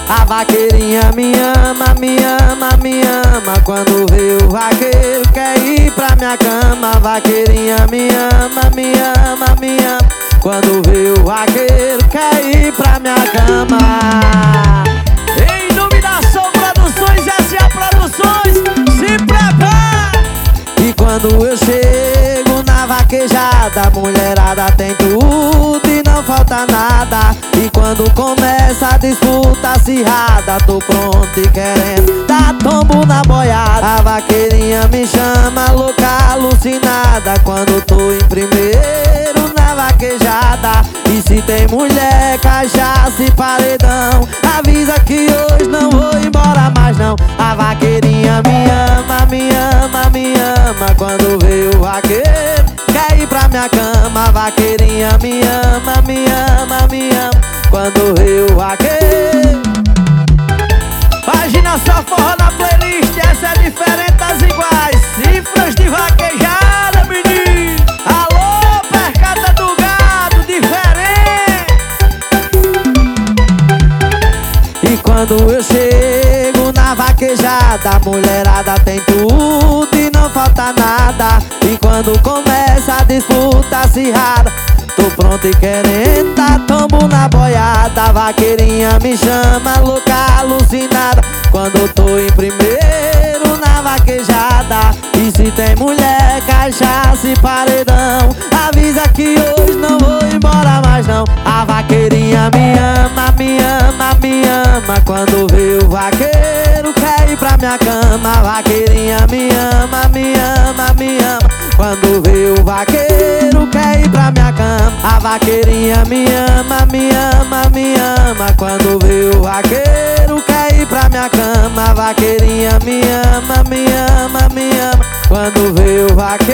A vaqueirinha me ama, me ama, me ama. Quando vê o vaqueiro quer ir pra minha cama. A vaqueirinha me ama, me ama, me ama. Quando vê o vaqueiro quer ir pra minha cama. Em nome da Som Produções, S.A. Produções, se prepara! E quando eu chego na vaquejada, a mulherada tem tudo e não falta nada. E quando começa a disputa acirrada, tô pronto e querendo dar tombo na boiada. A vaqueirinha me chama louca, alucinada, quando tô em primeiro na vaquejada. E se tem mulher, cachaça e paredão, avisa que hoje não vou embora mais não. A vaqueirinha me ama, me ama, me ama. Quando vê o vaqueiro quer ir pra minha cama. A vaqueirinha me ama, me ama, me ama. Quando vê o vaqueiro. Página Só Forró na playlist, essa é diferente das iguais. Cifras de vaquejada, menino. Alô, percata do gado, diferente. E quando eu chego na vaquejada, a mulherada tem tudo e não falta nada. E quando começa a disputa acirrada, tô pronto e querendo dar tombo na boiada. A vaqueirinha me chama louca, alucinada, quando eu tô em primeiro na vaquejada. E se tem mulher, cachaça e paredão, avisa que hoje não vou embora mais não. A vaqueirinha me ama, me ama, me ama. Quando vê o vaqueiro quer ir pra minha cama. A vaqueirinha me ama, me ama, me ama. Quando vê o vaqueiro quer ir pra minha cama. A vaqueirinha me ama, me ama, me ama. Quando vê o vaqueiro quer ir pra minha cama. A vaqueirinha me ama, me ama, me ama. Quando vê o vaqueiro